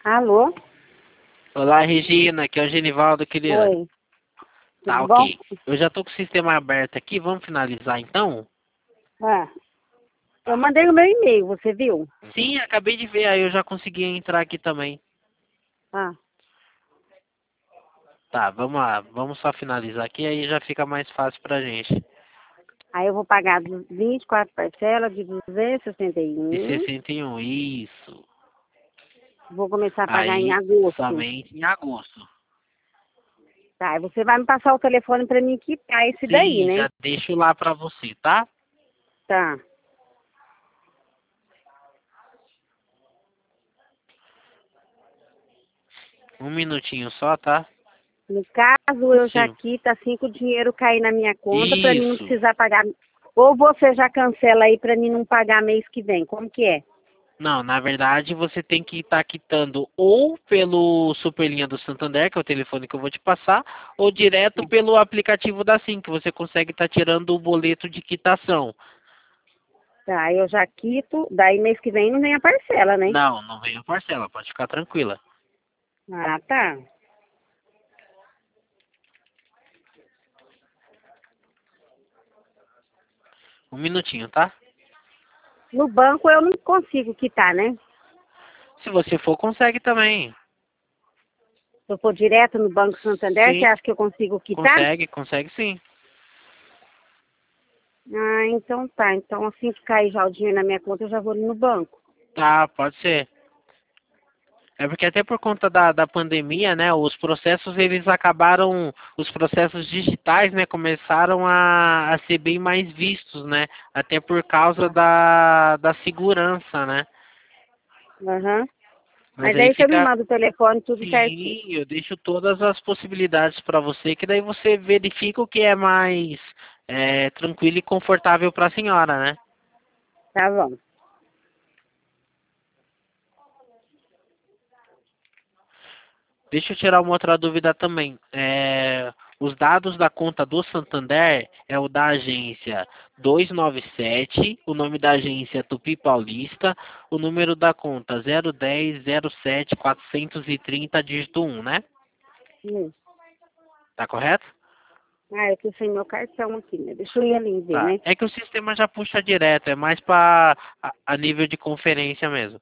Alô? Olá, Regina, aqui é o Genivaldo, querida. Oi. Tá, Tudo bom? ok. Eu já tô com o sistema aberto aqui, vamos finalizar então? Ah, eu mandei o meu e-mail, você viu? Sim, acabei de ver, aí eu já consegui entrar aqui também. Ah, Tá, vamos lá, vamos só finalizar aqui, aí já fica mais fácil pra gente. aí eu vou pagar 24 parcelas de De 261. 61, isso. Vou começar a pagar em Aí, agosto. somente em agosto. Tá, e você vai me passar o telefone pra mim quitar esse daí, Sim, né? já deixo lá pra você, tá? Tá. Um minutinho só, tá? No caso, eu já Sim. quito assim que o dinheiro cair na minha conta pra mim não Isso. precisar pagar. Ou você já cancela aí pra mim não pagar mês que vem. Como que é? Não, na verdade você tem que estar quitando ou pelo Superlinha do Santander, que é o telefone que eu vou te passar, ou direto pelo aplicativo da Sim, que você consegue estar tirando o boleto de quitação. Tá, eu já quito, daí mês que vem não vem a parcela, né? Não, não vem a parcela, pode ficar tranquila. Ah, tá. Um minutinho, tá? No banco eu não consigo quitar, né? Se você for, consegue também. Se eu for direto no Banco Santander, você Sim, acha que eu consigo quitar? consegue sim. Ah, então tá. Então assim que cair já o dinheiro na minha conta, eu já vou no banco. Tá, pode ser. É porque até por conta da pandemia, né, os processos eles acabaram, os processos digitais, né, começaram a ser bem mais vistos, né, até por causa da segurança, né. Aham. Mas Mas aí aí você me fica, manda o telefone tudo certinho. sim, eu deixo todas as possibilidades para você, que daí você verifica o que é mais tranquilo e confortável para a senhora, né. Tá bom. Deixa eu tirar uma outra dúvida também. Os dados da conta do Santander é o da agência 297, o nome da agência é Tupi Paulista, o número da conta 01007 430 dígito 1, né? Hum. Tá correto? Ah, eu tô sem meu cartão aqui, né? Deixa eu ir ali ver, Tá. né? É que o sistema já puxa direto, é mais para a nível de conferência mesmo.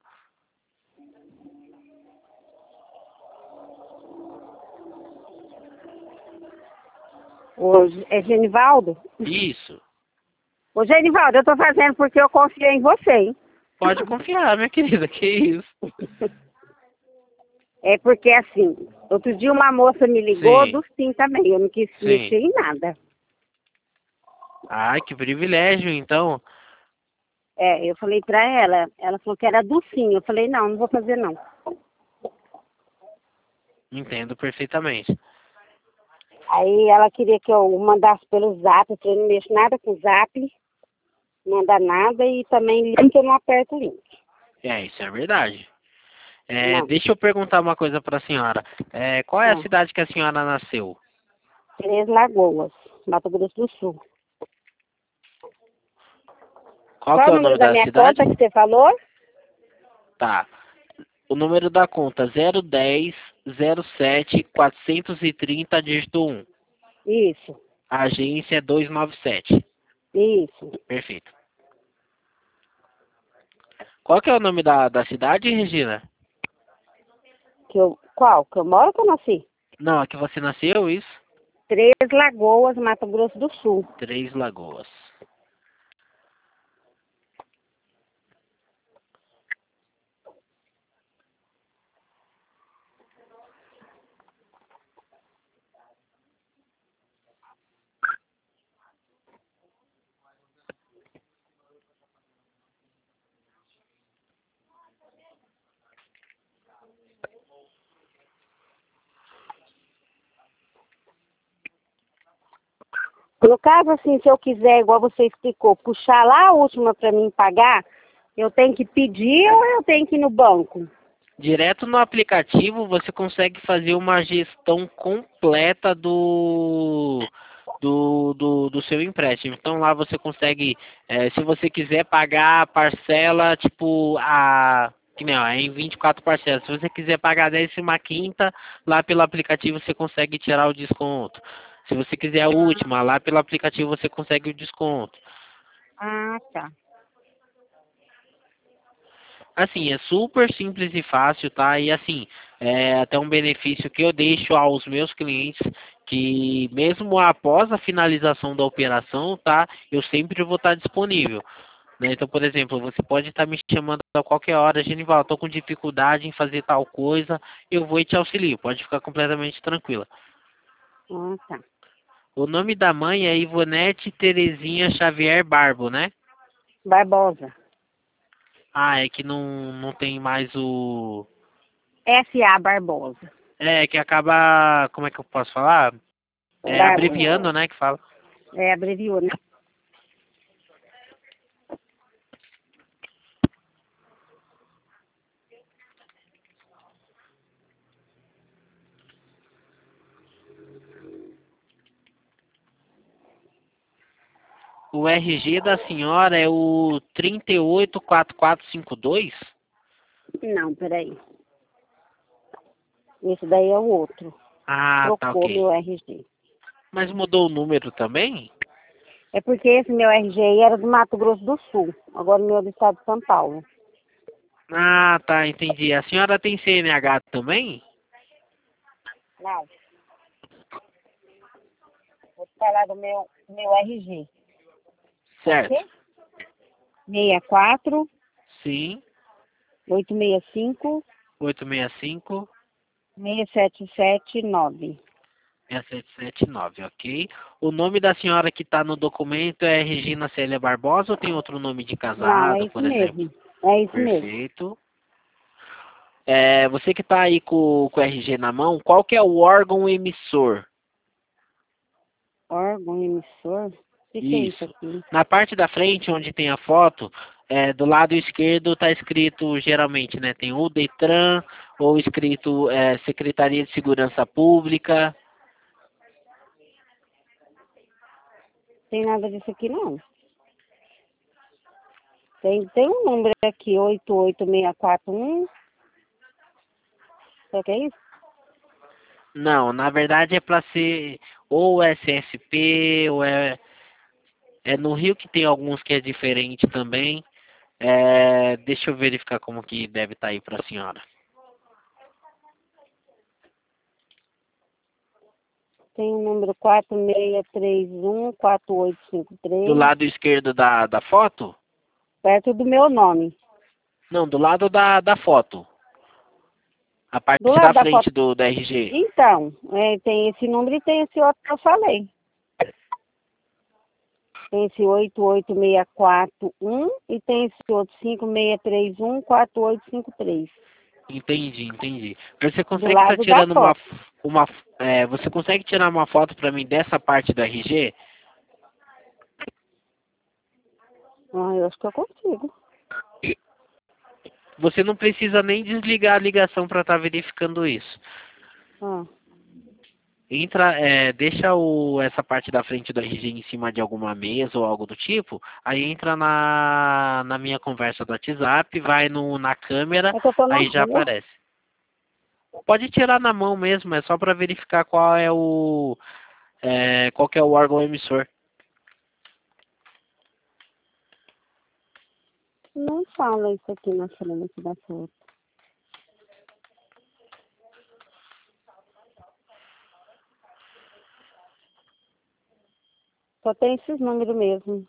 Hoje é Genivaldo? Isso. Ô, Genivaldo, eu tô fazendo porque eu confio em você, hein? Pode confiar, minha querida, que isso. É porque assim, outro dia uma moça me ligou Sim, do Sim também, eu não quis sim. mexer em nada. Ai, que privilégio, então. É, eu falei pra ela, ela falou que era do Sim. Eu falei, não, não vou fazer não. Entendo perfeitamente. Aí ela queria que eu mandasse pelo Zap, eu falei, não mexo nada com o Zap, manda nada e também link eu não aperto o link. Isso é verdade. Não, Deixa eu perguntar uma coisa para a senhora. Qual é a ah, cidade que a senhora nasceu? Três Lagoas, Mato Grosso do Sul. Qual Qual que é é o o número nome da da minha cidade? conta que você falou? Tá. O número da conta 01007 430 dígito 1. Isso, A agência é 297. isso. Perfeito. Qual que é o nome da cidade, Regina? Qual? Que eu moro ou que eu nasci? Não, é que você nasceu, isso? Três Lagoas, Mato Grosso do Sul. Três Lagoas. No caso, assim, se eu quiser, igual você explicou, puxar lá a última para mim pagar, eu tenho que pedir ou eu tenho que ir no banco? Direto no aplicativo você consegue fazer uma gestão completa do seu empréstimo. Então lá você consegue, se você quiser pagar a parcela, tipo, Que nem, ó, é em 24 parcelas. Se você quiser pagar 15ª, lá pelo aplicativo você consegue tirar o desconto. Se você quiser a última, lá pelo aplicativo você consegue o desconto. Ah, tá. Assim, é super simples e fácil, tá? E assim, é até um benefício que eu deixo aos meus clientes, que mesmo após a finalização da operação, tá? Eu sempre vou estar disponível, né? Então, por exemplo, você pode estar me chamando a qualquer hora, Genival, estou com dificuldade em fazer tal coisa, eu vou e te auxilio, pode ficar completamente tranquila. Ah, tá. O nome da mãe é Ivonete Terezinha Xavier Barbo, né? Barbosa. Ah, é que não tem mais o... S.A. Barbosa. É, que acaba... Como é que eu posso falar? É abreviando, né, que fala. É, abreviou, né? O RG da senhora é o 384452? Não, peraí. Esse daí é o outro. Ah, tá, Trocou ok. meu RG. Mas mudou o número também? É porque esse meu RG aí era do Mato Grosso do Sul. Agora o meu é do estado de São Paulo. Ah, tá, entendi. A senhora tem CNH também? Não. Vou te falar do meu RG. Pode Certo. ser? 64 Sim. 865 865 6779. 6779, ok. O nome da senhora que está no documento é Regina Célia Barbosa ou tem outro nome de Não, é casado, isso por exemplo? mesmo. É isso mesmo. Perfeito. É, você que está aí com o RG na mão, qual que é o órgão emissor? Órgão emissor? O que é isso Isso. aqui? Na parte da frente, onde tem a foto, do lado esquerdo está escrito, geralmente, né? Tem o Detran, ou escrito Secretaria de Segurança Pública. Tem nada disso aqui não. Tem um número aqui, 88641. Será que é isso? Não, na verdade é para ser ou SSP, ou é no Rio que tem alguns que é diferente também. Deixa eu verificar como que deve estar aí para a senhora. Tem o número 4631 Do 4853, lado esquerdo da foto? perto do meu nome. Não, do lado da foto. A Do parte lado da da foto. frente do RG. Então, tem esse número e tem esse outro que eu falei. Tem esse 88641 e tem esse outro 5631 4853. Entendi. Você Do consegue estar lado da tirando foto. você consegue tirar uma foto para mim dessa parte do RG? Ah, eu acho que eu consigo. Você não precisa nem desligar a ligação para estar verificando isso. Ah, Deixa essa parte da frente do RG em cima de alguma mesa ou algo do tipo, aí entra na minha conversa do WhatsApp, vai na câmera, é que eu tô na aí já rua. aparece. Pode tirar na mão mesmo, é só para verificar qual que é o órgão emissor. Não fala isso aqui na frente da foto. Só tem esses números mesmo.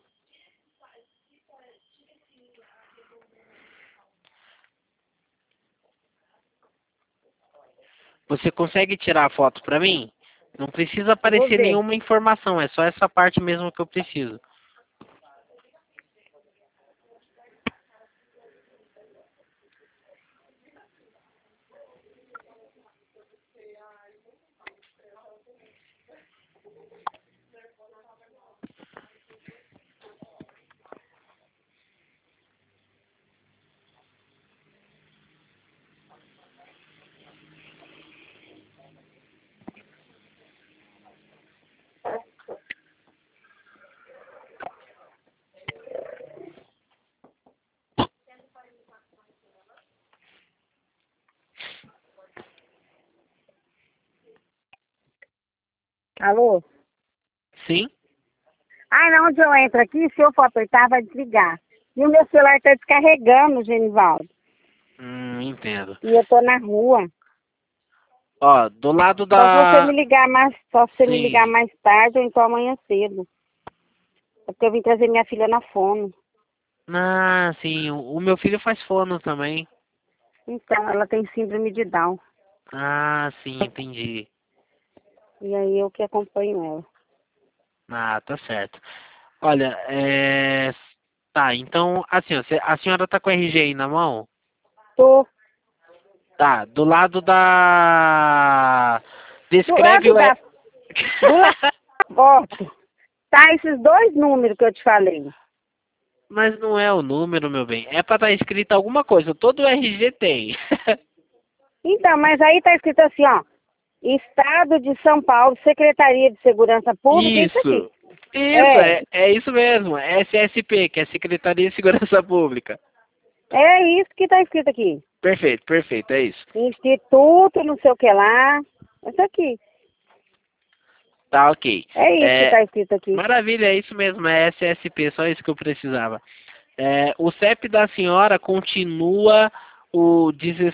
Você consegue tirar a foto para mim? Não precisa Eu vou aparecer ver. nenhuma informação, é só essa parte mesmo que eu preciso. Alô? Sim? Ai, não, onde eu entro aqui, se eu for apertar, vai desligar. E o meu celular tá descarregando, Genivaldo. Entendo. E eu tô na rua. Ó, do lado Só se você da... me ligar mais, só se você me ligar Sim. mais tarde ou então amanhã cedo. É porque eu vim trazer minha filha na fono. Ah, sim. O meu filho faz fono também. Então, ela tem síndrome de Down. Ah, sim, entendi. E aí eu que acompanho ela. Ah, tá certo. Olha, tá, então, assim, ó, a senhora tá com o RG aí na mão? Tô Tá, do lado da... do Descreve lado o... do lado da foto. Tá esses dois números que eu te falei. Mas não é o número, meu bem. É pra estar escrito alguma coisa. Todo RG tem. Então, mas aí tá escrito assim, ó. Estado de São Paulo, Secretaria de Segurança Pública, isso aqui. Isso. Isso, É, é isso mesmo. É SSP, que é Secretaria de Segurança Pública. é isso que tá escrito aqui. Perfeito, perfeito, é isso. Instituto, não sei o que lá. Isso aqui. Tá, ok. É isso que É, tá escrito aqui. maravilha, é isso mesmo, é SSP, só isso que eu precisava. O CEP da senhora continua o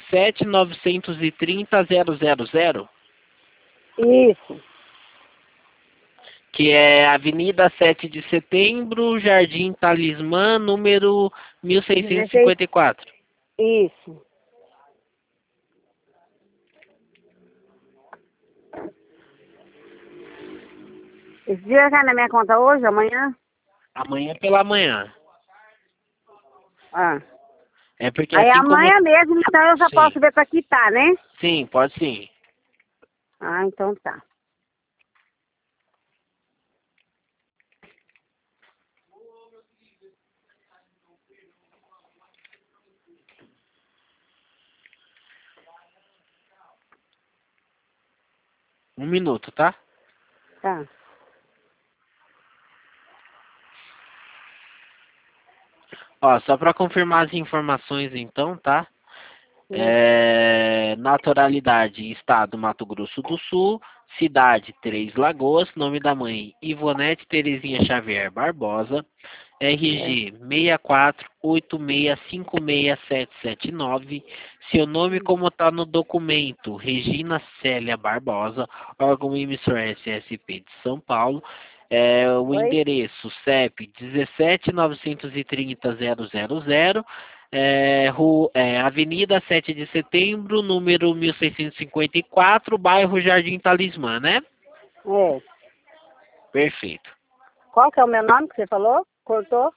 17.930.000, Isso. que é Avenida 7 de Setembro, Jardim Talismã, número 16. 1654. Isso. Esse dia cai na minha conta hoje, amanhã? Amanhã pela manhã. Ah. É porque Aí assim como... amanhã mesmo, então eu já Sim, posso ver pra quitar, né? sim, pode sim. Ah, então tá. Um minuto, tá? Tá. Ó, só para confirmar as informações então, tá? Hum. Naturalidade, Estado Mato Grosso do Sul, cidade Três Lagoas, nome da mãe Ivonete Terezinha Xavier Barbosa, É. RG 6486567779, seu nome como está no documento, Regina Célia Barbosa, órgão emissor SSP de São Paulo, o Oi? endereço CEP 17.930.000, Avenida 7 de Setembro, número 1654, bairro Jardim Talismã, né? É. Perfeito. Qual que é o meu nome que você falou? Cortou?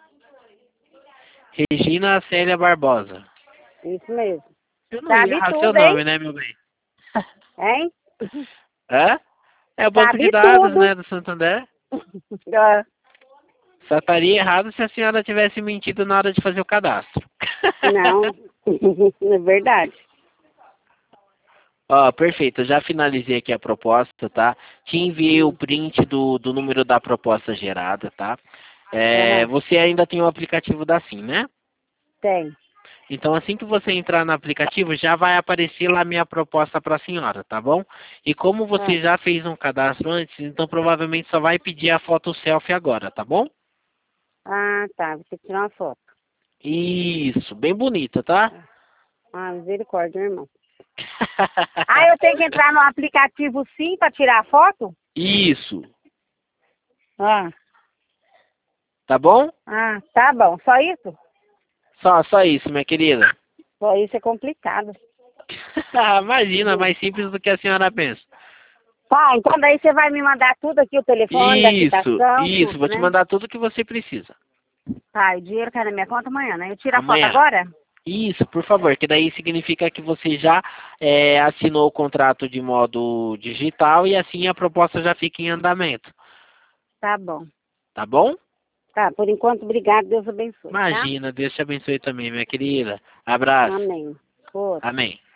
Regina Célia Barbosa. Isso mesmo. Eu não ia Sabe errar seu tudo, hein? nome, né, meu bem? Hein? Hã? É o banco de Sabe dados, tudo. né, do Santander. Ah, Só estaria errado se a senhora tivesse mentido na hora de fazer o cadastro. não, é verdade. Ó, perfeito, eu já finalizei aqui a proposta, tá? Te enviei o print do número da proposta gerada, tá? Aham, Você ainda tem o aplicativo da SIM, né? tem. Então, assim que você entrar no aplicativo, já vai aparecer lá a minha proposta para a senhora, tá bom? E como você Ah, já fez um cadastro antes, então provavelmente só vai pedir a foto selfie agora, tá bom? tá. Vou ter que tirar uma foto. Isso, bem bonita, tá? Ah, misericórdia, irmão. Ah, eu tenho que entrar no aplicativo sim para tirar a foto? Isso, Ah, tá bom? tá bom. Só isso? Só isso, minha querida. Só isso é complicado. Imagina, mais simples do que a senhora pensa. Tá, então daí você vai me mandar tudo aqui, o telefone da quitação, Isso, tudo, vou te né? mandar tudo que você precisa. Tá, o dinheiro cai na minha conta amanhã, né? Eu tiro a foto Amanhã. agora? Isso, por favor, que daí significa que você já assinou o contrato de modo digital e assim a proposta já fica em andamento. Tá bom. Tá bom? Tá, por enquanto, obrigado. Deus abençoe, tá? Imagina, Deus te abençoe também, minha querida. Abraço. Amém. Outro. Amém.